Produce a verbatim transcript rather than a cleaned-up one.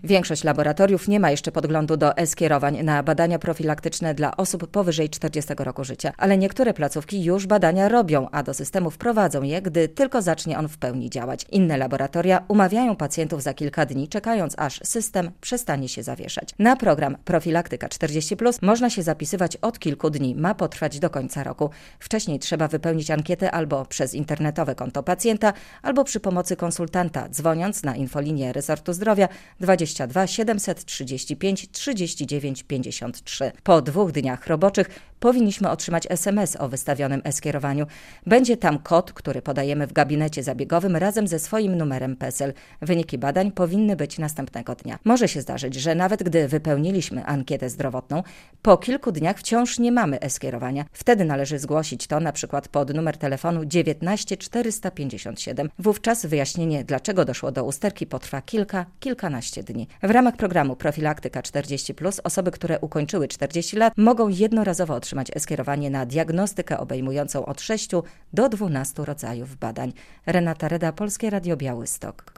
Większość laboratoriów nie ma jeszcze podglądu do e-skierowań na badania profilaktyczne dla osób powyżej czterdziestego roku życia, ale niektóre placówki już badania robią, a do systemu wprowadzą je, gdy tylko zacznie on w pełni działać. Inne laboratoria umawiają pacjentów za kilka dni, czekając aż system przestanie się zawieszać. Na program Profilaktyka czterdzieści plus można się zapisywać od kilku dni, ma potrwać do końca roku. Wcześniej trzeba wypełnić ankietę albo przez internetowe konto pacjenta, albo przy pomocy konsultanta, dzwoniąc na infolinię Resortu Zdrowia dwadzieścia dwa siedemset trzydzieści pięć trzydzieści dziewięć pięćdziesiąt trzy. Po dwóch dniach roboczych powinniśmy otrzymać es em es o wystawionym e-skierowaniu. Będzie tam kod, który podajemy w gabinecie zabiegowym razem ze swoim numerem PESEL. Wyniki badań powinny być następnego dnia. Może się zdarzyć, że nawet gdy wypełniliśmy ankietę zdrowotną, po kilku dniach wciąż nie mamy e-skierowania. Wtedy należy zgłosić to na przykład pod numer telefonu dziewiętnaście czterysta pięćdziesiąt siedem. Wówczas wyjaśnienie, dlaczego doszło do usterki, potrwa kilka, kilkanaście dni. W ramach programu Profilaktyka czterdzieści plus osoby, które ukończyły czterdzieści lat, mogą jednorazowo otrzymać e-skierowanie na diagnostykę obejmującą od sześciu do dwunastu rodzajów badań. Renata Reda, Polskie Radio Białystok.